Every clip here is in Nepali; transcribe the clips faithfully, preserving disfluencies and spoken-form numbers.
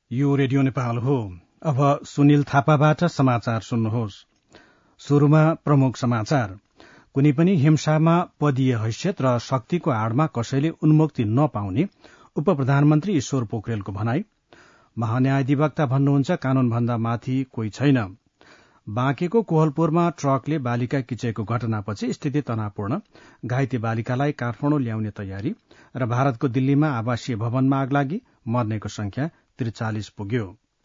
यो रेडियो नेपाल हो। अब सुनिल थापाबाट समाचार सुन्नुहोस्। सुरुमा प्रमुख समाचार। कुनै पनि हिंसामा पदीय हैसियत र शक्तिको आड़मा कसैले उन्मुक्ति नपाउने उप प्रधानमन्त्री ईश्वर पोखरेलको भनाई। महान्यायाधिवक्ता भन्नुहुन्छ कानूनभन्दा माथि कोही छैन। बाँकेको कोहलपुरमा ट्रकले बालिका किचेको घटनापछि स्थिति तनावपूर्ण, घाइते बालिकालाई काठमाडौँ ल्याउने तयारी र भारतको दिल्लीमा आवासीय भवनमा आग लागि, मर्नेको संख्या त्रिचालिस पुग्यो।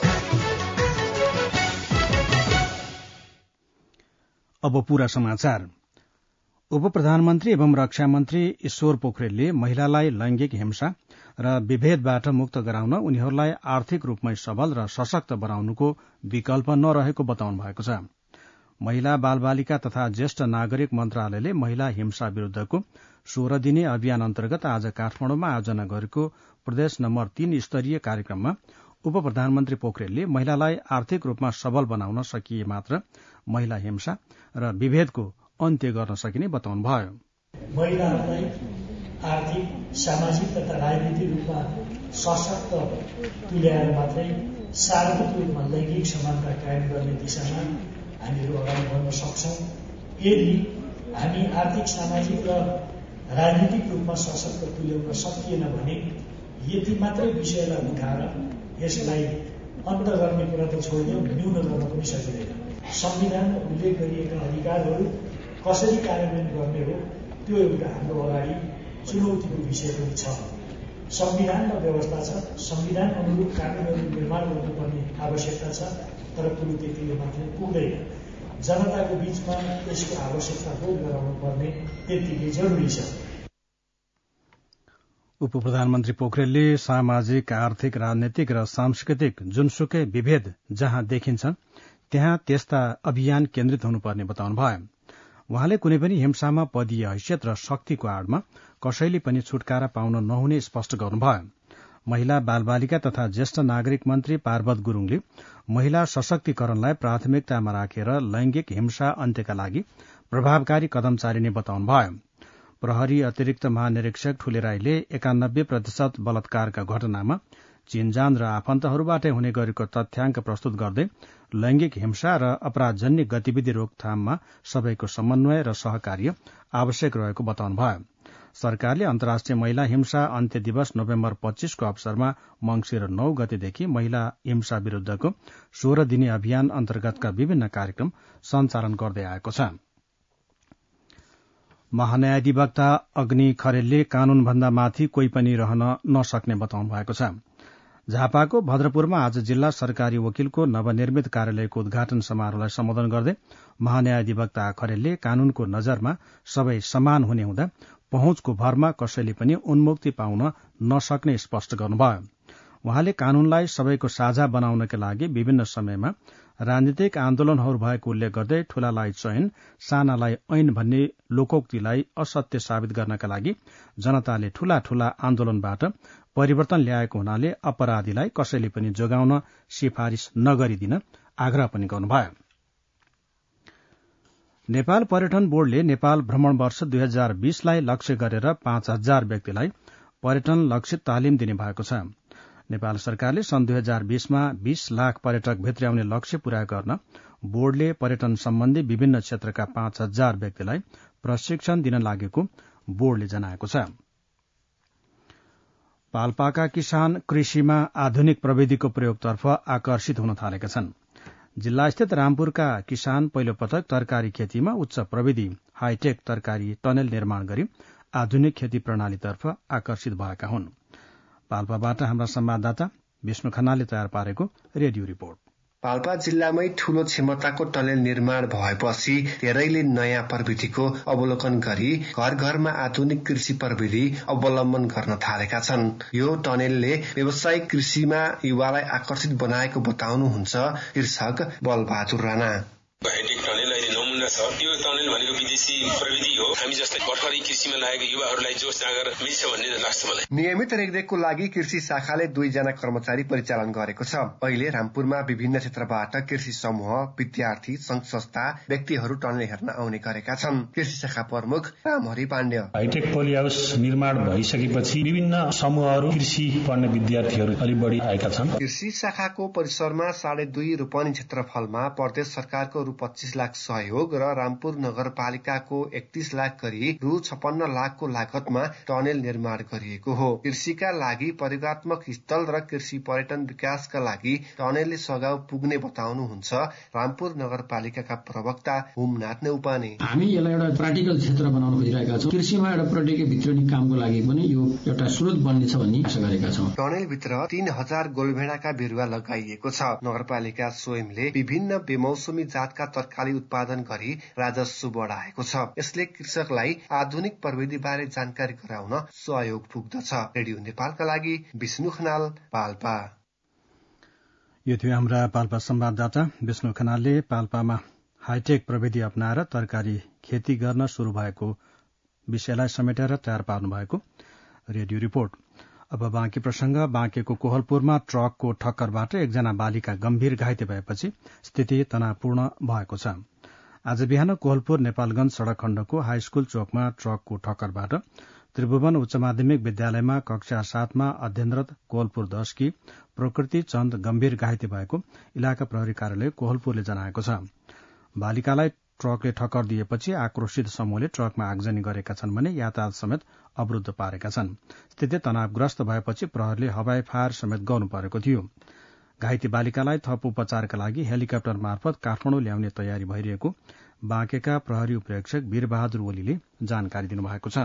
अब पूरा समाचार। उप प्रधानमन्त्री एवं रक्षा मन्त्री ईश्वर पोखरेलले महिलालाई लैंगिक हिंसा र विभेदबाट मुक्त गराउन उनीहरूलाई आर्थिक रूपमै सबल र सशक्त बनाउनुको विकल्प नरहेको बताउनु भएको छ। महिला बालबालिका तथा ज्येष्ठ नागरिक मन्त्रालयले महिला हिंसा विरूद्धको सोह्र दिने अभियान अन्तर्गत आज काठमाडौँमा आयोजना गरेको प्रदेश नम्बर तीन स्तरीय कार्यक्रममा उप प्रधानमन्त्री पोखरेलले महिलालाई आर्थिक रूपमा सबल बनाउन सकिए मात्र महिला हिंसा र विभेदको अन्त्य गर्न सकिने बताउनुभयो। महिलाहरूलाई आर्थिक, सामाजिक तथा राजनीतिक रूपमा सशक्त तुल्याएर मात्रै सार्वत्रिक रूपमा लैंगिक समानता कायम गर्ने दिशामा हामीहरू अगाडि बढ्न सक्छौं। यदि हामी आर्थिक, सामाजिक र राजनीतिक रूपमा सशक्त तुल्याउन सकिएन भने यति मात्रै विषयलाई उठाएर यसलाई अन्त गर्ने कुरा त छोडिदिउँ, न्यून गर्न पनि सकिँदैन। संविधानमा उल्लेख गरिएका अधिकारहरू कसरी कार्यान्वयन गर्ने हो, त्यो एउटा हाम्रो अगाडि चुनौतीको विषय पनि छ। संविधानमा व्यवस्था छ, संविधान अनुरूप कानूनहरू निर्माण गर्नुपर्ने आवश्यकता छ, तर कुरो त्यतिले मात्रै पुग्दैन। जनताको बीचमा यसको आवश्यकता बोध गराउनु पर्ने त्यतिकै जरुरी छ। उप प्रधानमन्त्री पोखरेलले सामाजिक, आर्थिक, राजनैतिक र सांस्कृतिक जुनसुकै विभेद जहाँ देखिन्छ त्यहाँ त्यस्ता अभियान केन्द्रित हुनुपर्ने बताउनुभयो। उहाँले कुनै पनि हिंसामा पदीय हैसियत र शक्तिको आड़मा कसैले पनि छुटकारा पाउन नहुने स्पष्ट गर्नुभयो। महिला बालबालिका तथा ज्येष्ठ नागरिक मन्त्री पार्वत गुरूङले महिला सशक्तिकरणलाई प्राथमिकतामा राखेर लैंगिक हिंसा अन्त्यका लागि प्रभावकारी कदम चालिने बताउनुभयो। प्रहरी अतिरिक्त महानिरीक्षक ठुले राईले एकानब्बे प्रतिशत बलात्कारका घटनामा चिनजान र आफन्तहरूबाटै हुने गरेको तथ्याङ्क प्रस्तुत गर्दै लैंगिक हिंसा र अपराधजन्य गतिविधि रोकथाममा सबैको समन्वय र सहकार्य आवश्यक रहेको बताउनुभयो। सरकारले अन्तर्राष्ट्रिय महिला हिंसा अन्त्य दिवस नोभेम्बर पच्चीसको अवसरमा मंसिर नौ गतेदेखि महिला हिंसा विरूद्धको सोह्र दिने अभियान अन्तर्गतका विभिन्न कार्यक्रम सञ्चालन गर्दै आएको छ। महान्यायाधिवक्ता अग्नि खरेलले कानूनभन्दा माथि कोही पनि रहन नसक्ने बताउनु भएको छ। झापाको भद्रपुरमा आज जिल्ला सरकारी वकिलको नवनिर्मित कार्यालयको उद्घाटन समारोहलाई सम्बोधन गर्दै महान्यायाधिवक्ता खरेलले कानूनको नजरमा सबै समान हुने हुँदा पहुँचको भरमा कसैले पनि उन्मुक्ति पाउन नसक्ने स्पष्ट गर्नुभयो। उहाँले कानूनलाई सबैको साझा बनाउनका लागि विभिन्न समयमा राजनीतिक आन्दोलनहरू भएको उल्लेख गर्दै ठूलालाई चयन, सानालाई ऐन भन्ने लोकोक्तिलाई असत्य साबित गर्नका लागि जनताले ठूला ठूला आन्दोलनबाट परिवर्तन ल्याएको हुनाले अपराधीलाई कसैले पनि जोगाउन सिफारिश नगरिदिन आग्रह पनि गर्नुभयो। नेपाल पर्यटन बोर्डले नेपाल भ्रमण वर्ष दुई हजार बीसलाई लक्ष्य गरेर पाँच हजार व्यक्तिलाई पर्यटन लक्षित तालिम दिने भएको छ। नेपाल सरकारले सन् दुई हजार बीसमा बीस लाख पर्यटक भित्र्याउने लक्ष्य पूरा गर्न बोर्डले पर्यटन सम्बन्धी विभिन्न क्षेत्रका पाँच हजार व्यक्तिलाई प्रशिक्षण दिन लागेको बोर्डले जनाएको छ। पाल्पाका किसान कृषिमा आधुनिक प्रविधिको प्रयोगतर्फ आकर्षित हुन थालेका छन्। जिल्लास्थित रामपुरका किसान पहिलो पटक तरकारी खेतीमा उच्च प्रविधि हाईटेक तरकारी टनेल निर्माण गरी आधुनिक खेती प्रणालीतर्फ आकर्षित भएका हुन्। पाल्पाबाट हाम्रा संवाददाता विष्णु खन्नाले तयार पारेको रेडियो रिपोर्ट। पाल्पा जिल्लामै ठूलो क्षमताको टनेल निर्माण भएपछि धेरैले नयाँ प्रविधिको अवलोकन गरी घर घरमा आधुनिक कृषि प्रविधि अवलम्बन गर्न थालेका छन्। यो टनेलले व्यावसायिक कृषिमा युवालाई आकर्षित बनाएको बताउनुहुन्छ कृषक बलबहादुर राणा। हाईटेक टनेल अहिले नमुना छ। यो टनेल भनेको विदेशी प्रविधि हो। हामी जस्तै भर्खरै कृषिमा लागेको युवाहरूलाई जोस जाँगर मिल्छ भन्ने लाग्छ मलाई। नियमित रेखदेखको लागि कृषि शाखाले दुईजना कर्मचारी परिचालन गरेको छ। अहिले रामपुरमा विभिन्न क्षेत्रबाट कृषि समूह, विद्यार्थी, संघ संस्था, व्यक्तिहरू टनेल हेर्न आउने गरेका छन्। कृषि शाखा प्रमुख Ramhari Pande, high tech poly house निर्माण भइसकेपछि विभिन्न समूहहरू, कृषि पढ्ने विद्यार्थीहरू अलि बढी आएका छन्। कृषि शाखाको परिसरमा साढे दुई रोपनी क्षेत्रफलमा प्रदेश सरकारको रु पच्चीस लाख सहयोग र रामपुर नगरपालिकाको एकतीस लाख गरी रु छपन्न लाखको लागतमा टनेल निर्माण गरिएको हो। कृषिका लागि परिवात्मक स्थल र कृषि पर्यटन विकासका लागि टनेलले सघाउ पुग्ने बताउनुहुन्छ रामपुर नगरपालिकाका प्रवक्ता हुमनाथ नेउपाने। हामी यसलाई एउटा प्र्याक्टिकल क्षेत्र बनाउन खोजिरहेका छौँ। कृषिमा एउटा प्रौद्योगिकी भित्रनी कामको लागि पनि यो एउटा स्रोत बन्नेछ भन्ने आशा गरेका छौँ। टनेलभित्र तीन हजार गोलभेडाका बिरुवा लगाइएको छ। नगरपालिका स्वयंले विभिन्न बेमौसमी जातका तरकारी उत्पादन गरी राजस्व बढाएको छ। यसले कृषकलाई आधुनिक प्रविधि बारे जानकारी गराउन सहयोग पुग्दछ। रेडियो नेपालका लागि विष्णु खनाल, पाल्पा। यो थियो हाम्रा पाल्पा संवाददाता विष्णु खनालले पाल्पामा हाइटेक प्रविधि अपनाएर तरकारी खेती गर्न शुरू भएको विषयलाई समेटेर तयार पार्नु भएको रेडियो रिपोर्ट। अब बाँकी प्रसंग। बाँकेको कोहलपुरमा ट्रकको ठक्करबाट एकजना बालिका गम्भीर घाइते भएपछि स्थिति तनावपूर्ण भएको छ। आज बिहान कोहलपुर नेपालगंज सड़क खण्डको हाई स्कूल चोकमा ट्रकको ठक्करबाट त्रिभुवन उच्च माध्यमिक विद्यालयमा कक्षा सातमा अध्ययनरत कोहलपुर दशकी प्रकृति चन्द गम्भीर घाइते भएको इलाका प्रहरी कार्यालय कोहलपुरले जनाएको छ। बालिकालाई ट्रकले ठक्कर दिएपछि आक्रोशित समूहले ट्रकमा आगजनी गरेका छन् भने यातायात समेत अवरूद्ध पारेका छन्। स्थिति तनावग्रस्त भएपछि प्रहरीले हवाई फायर समेत गर्नु परेको थियो। घाइते बालिकालाई थप उपचारका लागि हेलिकप्टर मार्फत काठमाडौँ ल्याउने तयारी भइरहेको बाँकेका प्रहरी उपरीक्षक वीरबहादुर ओलीले जानकारी दिनुभएको छ।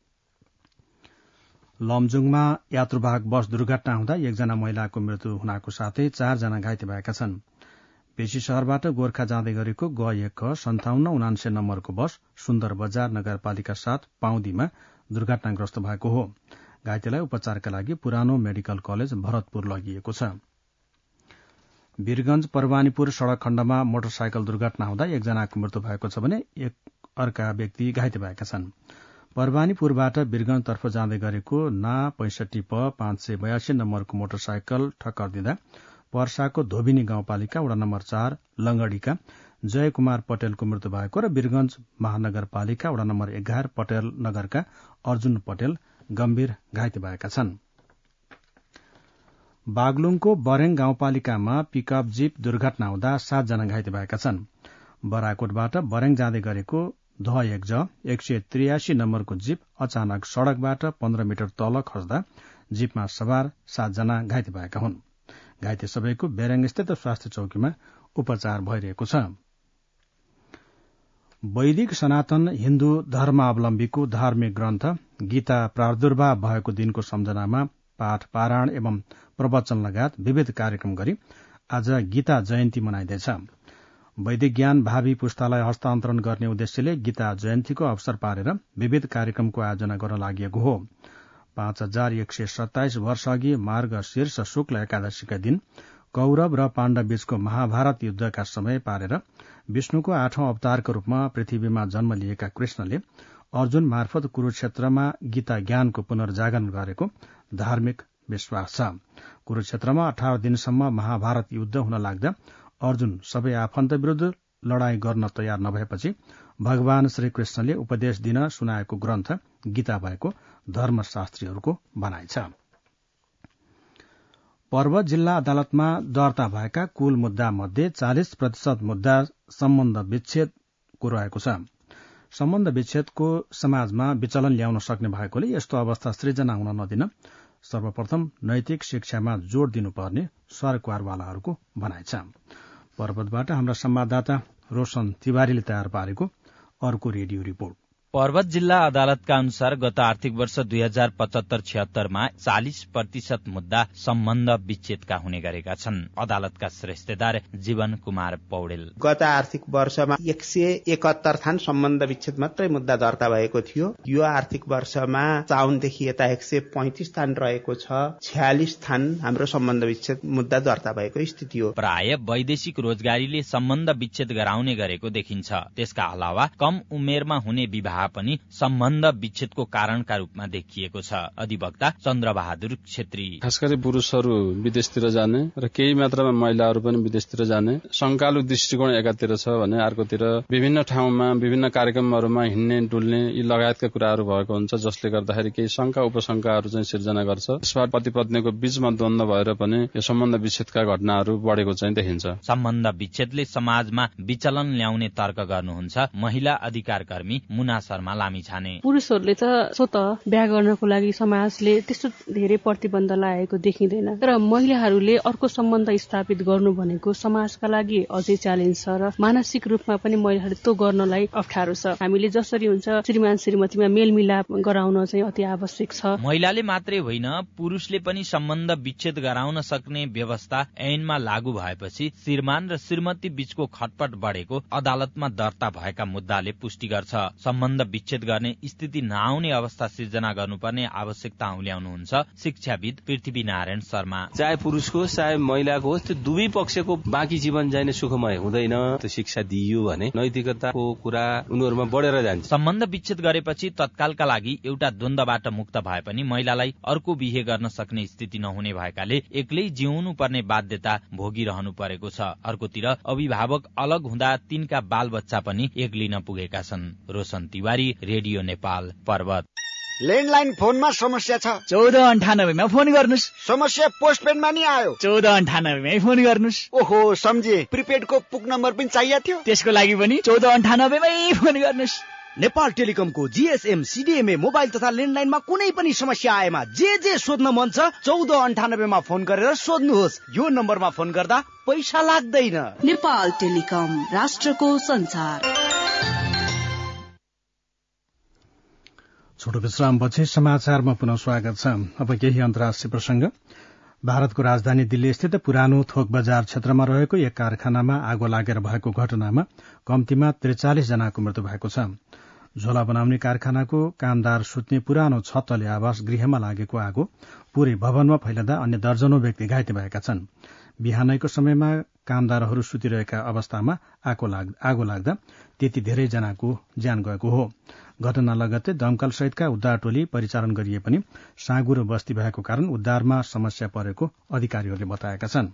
लमजुङमा यात्रुवाहक बस दुर्घटना हुँदा एकजना महिलाको मृत्यु हुनको साथै चारजना घाइते भएका छन्। पेशी शहरबाट गोर्खा जाँदै गरेको ग एक ख सन्ताउन्न उनान्से नम्बरको बस सुन्दर बजार नगरपालिका सात पाउदीमा दुर्घटनाग्रस्त भएको हो। घाइतेलाई उपचारका लागि पुरानो मेडिकल कलेज भरतपुर लगिएको छ। वीरगंज परवानीपुर सड़क खण्डमा मोटरसाइकल दुर्घटना हुँदा एकजनाको मृत्यु भएको छ भने एक अर्का व्यक्ति घाइते भएका छन्। परवानीपुरबाट वीरगंजतर्फ जाँदै गरेको ना पैंसठी प पाँच सय बयासी नम्बरको मोटरसाइकल ठक्कर दिँदा पर्साको धोबिनी गाउँपालिका वडा नम्बर चार लंगड़ीका जय कुमार पटेलको मृत्यु भएको र वीरगंज महानगरपालिका वडा नम्बर एघार पटेल नगरका अर्जुन पटेल गम्भीर घाइते भएका छन्। बागलुङको बरेङ गाउँपालिकामा पिकअप जीप दुर्घटना हुँदा सातजना घाइते भएका छन्। बराकोटबाट बरेङ जाँदै गरेको ध एक ज एक सय त्रियासी नम्बरको जीप अचानक सड़कबाट पन्ध्र मिटर तल खस्दा जीपमा सवार सातजना घाइते भएका हुन्। घाइते सबैको बेरेङ स्थित स्वास्थ्य चौकीमा उपचार भइरहेको छ। वैदिक सनातन हिन्दू धर्मावलम्बीको धार्मिक ग्रन्थ गीता प्रादुर्भाव भएको दिनको सम्झनामा पाठ पारायण एवं प्रवचन लगायत विविध कार्यक्रम गरी आज गीता जयन्ती मनाइँदैछ। वैदिक ज्ञान भावी पुस्तालाई हस्तान्तरण गर्ने उद्देश्यले गीता जयन्तीको अवसर पारेर विविध कार्यक्रमको आयोजना गर्न लागि हो। पाँच हजार एक सय सत्ताइस वर्ष अघि मार्ग शीर्ष शुक्ल एकादशीका दिन कौरव र पाण्डव बीचको महाभारत युद्धका समय पारेर विष्णुको आठौं अवतारको रूपमा पृथ्वीमा जन्म लिएका कृष्णले अर्जुन मार्फत कुरूक्षेत्रमा गीता ज्ञानको पुनर्जागरण गरेको धार्मिक विश्वास छ। कुरूक्षेत्रमा अठार दिनसम्म महाभारत युद्ध हुन लाग्दा अर्जुन सबै आफन्त विरूद्ध लड़ाई गर्न तयार नभएपछि भगवान श्रीकृष्णले उपदेश दिन सुनाएको ग्रन्थ गीता भएको धर्मशास्त्रीहरूको भनाइ छ। पर्वत जिल्ला अदालतमा दर्ता भएका कुल मुद्दा मध्ये चालिस प्रतिशत मुद्दा सम्बन्ध विच्छेदको रहेको छ। सम्बन्ध विच्छेदको समाजमा विचलन ल्याउन सक्ने भएकोले यस्तो अवस्था सृजना हुन नदिन सर्वप्रथम नैतिक शिक्षामा जोड़ दिनुपर्ने सरकारवालाहरूको भनाइ छ। पर्वतबाट हाम्रा संवाददाता रोशन तिवारीले तयार पारेको अर्को रेडियो रिपोर्ट। पर्वत जिल्ला अदालतका अनुसार गत आर्थिक वर्ष दुई हजार पचहत्तर छिहत्तरमा चालिस प्रतिशत मुद्दा सम्बन्ध विच्छेदका हुने गरेका छन्। अदालतका श्रेष्ठदार जीवन कुमार पौडेल, गत आर्थिक वर्षमा एक सय एकहत्तर थान सम्बन्ध विच्छेद मात्रै मुद्दा दर्ता भएको थियो। यो आर्थिक वर्षमा चाउनदेखि यता एक सय पैंतिस थान रहेको छ। छयालिस थान हाम्रो सम्बन्ध विच्छेद मुद्दा दर्ता भएको स्थिति हो। प्राय वैदेशिक रोजगारीले सम्बन्ध विच्छेद गराउने गरेको देखिन्छ। त्यसका अलावा कम उमेरमा हुने विवाह पनि सम्बन्ध विच्छेदको कारणका रूपमा देखिएको छ। अधिवक्ता चन्द्रबहादुर छेत्री, खास गरी पुरुषहरू विदेशतिर जाने र केही मात्रामा महिलाहरू पनि विदेशतिर जाने, शंकालु दृष्टिकोण एकातिर छ भने अर्कोतिर विभिन्न ठाउँमा विभिन्न कार्यक्रमहरूमा हिँड्ने डुल्ने यी लगायतका कुराहरू भएको हुन्छ, जसले गर्दाखेरि केही शंका उपशंकाहरू चाहिँ सिर्जना गर्छ। यसबाट पति पत्नीको बीचमा द्वन्द्व भएर पनि यो सम्बन्ध विच्छेदका घटनाहरू बढेको चाहिँ देखिन्छ। सम्बन्ध विच्छेदले समाजमा विचलन ल्याउने तर्क गर्नुहुन्छ महिला अधिकार कर्मी मुना शर्मा लामिछाने। पुरुषहरूले त स्वत बिहा गर्नको लागि समाजले त्यस्तो धेरै प्रतिबन्ध लगाएको देखिँदैन, तर महिलाहरूले अर्को सम्बन्ध स्थापित गर्नु भनेको समाजका लागि अझै च्यालेन्ज छ र मानसिक रूपमा पनि महिलाहरूले त्यो गर्नलाई अप्ठ्यारो छ। हामीले जसरी हुन्छ श्रीमान श्रीमतीमा मेलमिलाप गराउन चाहिँ अति आवश्यक छ। महिलाले मात्रै होइन पुरुषले पनि सम्बन्ध विच्छेद गराउन सक्ने व्यवस्था ऐनमा लागू भएपछि श्रीमान र श्रीमती बीचको खटपट बढेको अदालतमा दर्ता भएका मुद्दाले पुष्टि गर्छ। सम्बन्ध विच्छेद गर्ने स्थिति नआउने अवस्था सिर्जना गर्नुपर्ने आवश्यकता उल्याउनुहुन्छ शिक्षाविद पृथ्वी नारायण शर्मा। चाहे पुरुषको चाहे महिलाको होस्, त्यो दुवै पक्षको बाँकी जीवन जाने सुखमय हुँदैन। त्यो शिक्षा दिइयो भने नैतिकताको कुरा उनीहरूमा बढेर जान्छ। सम्बन्ध विच्छेद गरेपछि तत्कालका लागि एउटा द्वन्द्वबाट मुक्त भए पनि महिलालाई अर्को बिहे गर्न सक्ने स्थिति नहुने भएकाले एक्लै जिउनु पर्ने बाध्यता भोगिरहनु परेको छ। अर्कोतिर अभिभावक अलग हुँदा तिनका बाल बच्चा पनि एक्लिन पुगेका छन्। रोशन तिवारी, रेडियो नेपाल, पर्वत। ल्यान्डलाइन फोनमा समस्या छ, चौध अन्ठानब्बेमा फोन गर्नुस्। समस्या पोस्टपेडमा नि आयो, चौध अन्ठानब्बेमै फोन गर्नुस्। ओहो सम्झे, प्रिपेडको पुक नम्बर पनि चाहिएको थियो, त्यसको लागि पनि चौध अन्ठानब्बेमै फोन गर्नुस्। नेपाल टेलिकमको जीएसएम सीडीएमए मोबाइल तथा ल्यान्डलाइनमा कुनै पनि समस्या आएमा जे जे सोध्न मन छ चौध अन्ठानब्बेमा फोन गरेर सोध्नुहोस्। यो नम्बरमा फोन गर्दा पैसा लाग्दैन। नेपाल टेलिकम, राष्ट्रको संसार। छोटो विश्रामपछि समाचारमा पुनः स्वागत छ। अब केही अन्तर्राष्ट्रिय प्रसंग। भारतको राजधानी दिल्ली स्थित पुरानो थोक बजार क्षेत्रमा रहेको एक कारखानामा आगो लागेर भएको घटनामा कम्तीमा त्रिचालिस जनाको मृत्यु भएको छ। झोला बनाउने कारखानाको कामदार सुत्ने पुरानो छतले आवास गृहमा लागेको आगो पूरै भवनमा फैलदा अन्य दर्जनौं व्यक्ति घाइते भएका छन्। बिहानैको समयमा कामदारहरू सुतिरहेका अवस्थामा आगो लाग्दा त्यति धेरै जनाको ज्यान गएको हो। घटना लगत्तै दमकल सहितका उद्धार टोली परिचालन गरिए पनि साँगुरो बस्ती भएको कारण उद्धारमा समस्या परेको अधिकारीहरूले बताएका छन्।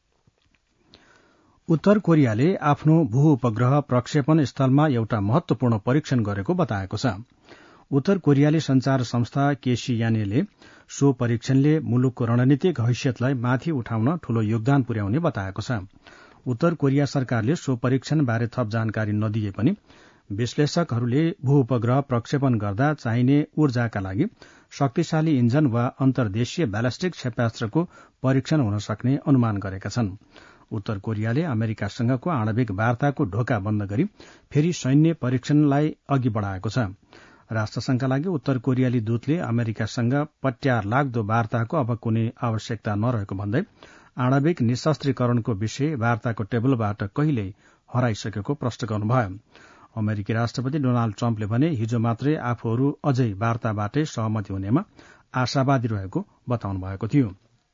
उत्तर कोरियाले आफ्नो भू उपग्रह प्रक्षेपण स्थलमा एउटा महत्वपूर्ण परीक्षण गरेको बताएको छ। उत्तर कोरियाली संचार संस्था केसीएनएले सो परीक्षणले मुलुकको रणनीतिक हैसियतलाई माथि उठाउन ठूलो योगदान पुर्याउने बताएको छ। उत्तर कोरिया सरकारले सो परीक्षण बारे थप जानकारी नदिए पनि विश्लेषकहरूले भू उपग्रह प्रक्षेपण गर्दा चाहिने ऊर्जाका लागि शक्तिशाली इन्जन वा अन्तर्देशीय ब्यालिस्टिक क्षेपणास्त्रको परीक्षण हुन सक्ने अनुमान गरेका छन्। उत्तर कोरियाले अमेरिकासँगको आणविक वार्ताको ढोका बन्द गरी फेरि सैन्य परीक्षणलाई अघि बढ़ाएको छ। राष्ट्रसंघका लागि उत्तर कोरियाली दूतले अमेरिकासँग पट्यार लाग्दो वार्ताको अब कुनै आवश्यकता नरहेको भन्दै आणविक निशस्त्रीकरणको विषय वार्ताको टेबलबाट कहिल्यै हराइसकेको प्रश्न गर्नुभयो। अमेरिकी राष्ट्रपति डोनाल्ड ट्रम्पले भने हिजो मात्रै आफूहरू अझै वार्ताबाटै सहमति हुनेमा आशावादी रहेको बताउनु भएको थियो।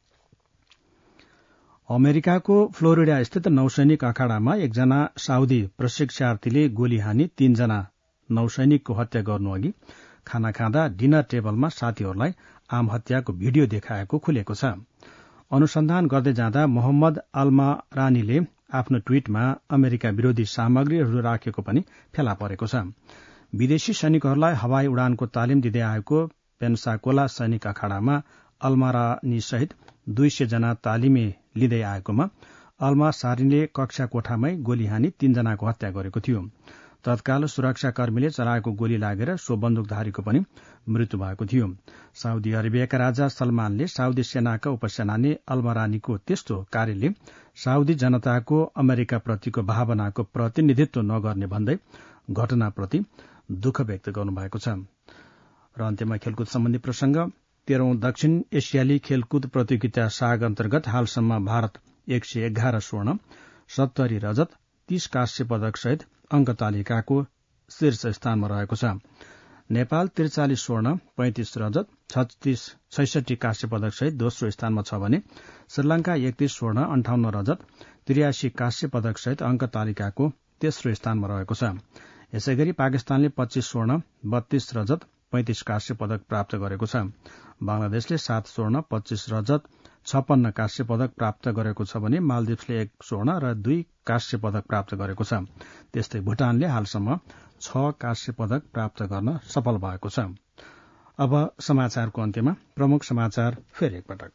अमेरिकाको फ्लोरिडा स्थित नौसैनिक अखाड़ामा एकजना साउदी प्रशिक्षार्थीले गोली हानी तीनजना नौसैनिकको हत्या गर्नुअघि खाना खाँदा डिनर टेबलमा साथीहरूलाई आम हत्याको भिडियो देखाएको खुलेको छ। अनुसन्धान गर्दै जाँदा मोहम्मद अल्मारानीले आफ्नो ट्वीटमा अमेरिका विरोधी सामग्रीहरू राखेको पनि फेला परेको छ। विदेशी सैनिकहरूलाई हवाई उडानको तालिम दिँदै आएको पेन्साकोला सैनिक अखाड़ामा अल्मारानी सहित दुई सय जना तालिमे लिँदै आएकोमा अल्मासारीले कक्षा कोठामै गोली हानी तीनजनाको हत्या गरेको थियो। तत्काल सुरक्षाकर्मीले चलाएको गोली लागेर सो बन्दुकधारीको पनि मृत्यु भएको थियो। साउदी अरेबियाका राजा सलमानले साउदी सेनाका उपसेनानी अल्मारानीको त्यस्तो कार्यले साउदी जनताको अमेरिकाप्रतिको भावनाको प्रतिनिधित्व नगर्ने भन्दै घटनाप्रति दुःख व्यक्त गर्नुभएको छ। र अन्त्यमा खेलकुद सम्बन्धी प्रसंग। तेह्रौं दक्षिण एसियाली खेलकुद प्रतियोगिता साग अन्तर्गत हालसम्म भारत एक सय एघार स्वर्ण, सत्तरी रजत, तीस कांस्य पदक सहित अंक तालिकाको शीर्ष स्थानमा रहेको छ। नेपाल त्रिचालिस स्वर्ण, पैंतिस रजत, छत्तीस छैसठी कांस्य पदक सहित दोस्रो स्थानमा छ भने श्रीलंका एकतीस स्वर्ण, अन्ठाउन्न रजत, त्रियासी कांस्य पदक सहित अंक तालिकाको तेस्रो स्थानमा रहेको छ। यसैगरी पाकिस्तानले पच्चीस स्वर्ण, बत्तीस रजत, पैंतिस कांस्य पदक प्राप्त गरेको छ। बंगलादेशले सात स्वर्ण, पच्चीस रजत, छप्पन्न कांस्य पदक प्राप्त गरेको छ भने मालदिप्सले एक स्वर्ण र दुई कांस्य पदक प्राप्त गरेको छ। त्यस्तै भूटानले हालसम्म छ कांस्य पदक प्राप्त गर्न सफल भएको छ। अब समाचारको अन्त्यमा प्रमुख समाचार फेरि एकपटक।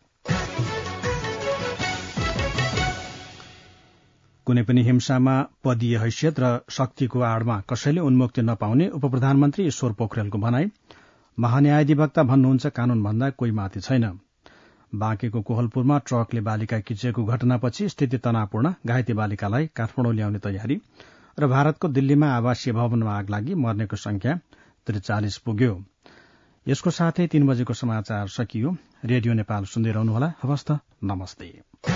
कुनै पनि हिंसामा पदीय हैसियत र शक्तिको आड़मा कसैले उन्मुक्ति नपाउने उप प्रधानमन्त्री ईश्वर पोखरेलको भनाई। महान्यायाधिवक्ता भन्नुहुन्छ कानून भन्दा कोही माथि छैन। बाँकेको कोहलपुरमा ट्रकले बालिका किचेको घटनापछि स्थिति तनावपूर्ण, घाइते बालिकालाई काठमाडौँ ल्याउने तयारी। र भारतको दिल्लीमा आवासीय भवनमा आग लागि मर्नेको संख्या त्रिचालिस पुग्यो। यसको साथै तीन बजेको समाचार सकियो। रेडियो नेपाल सुन्दै रहनुहोला। हवस् त, नमस्ते।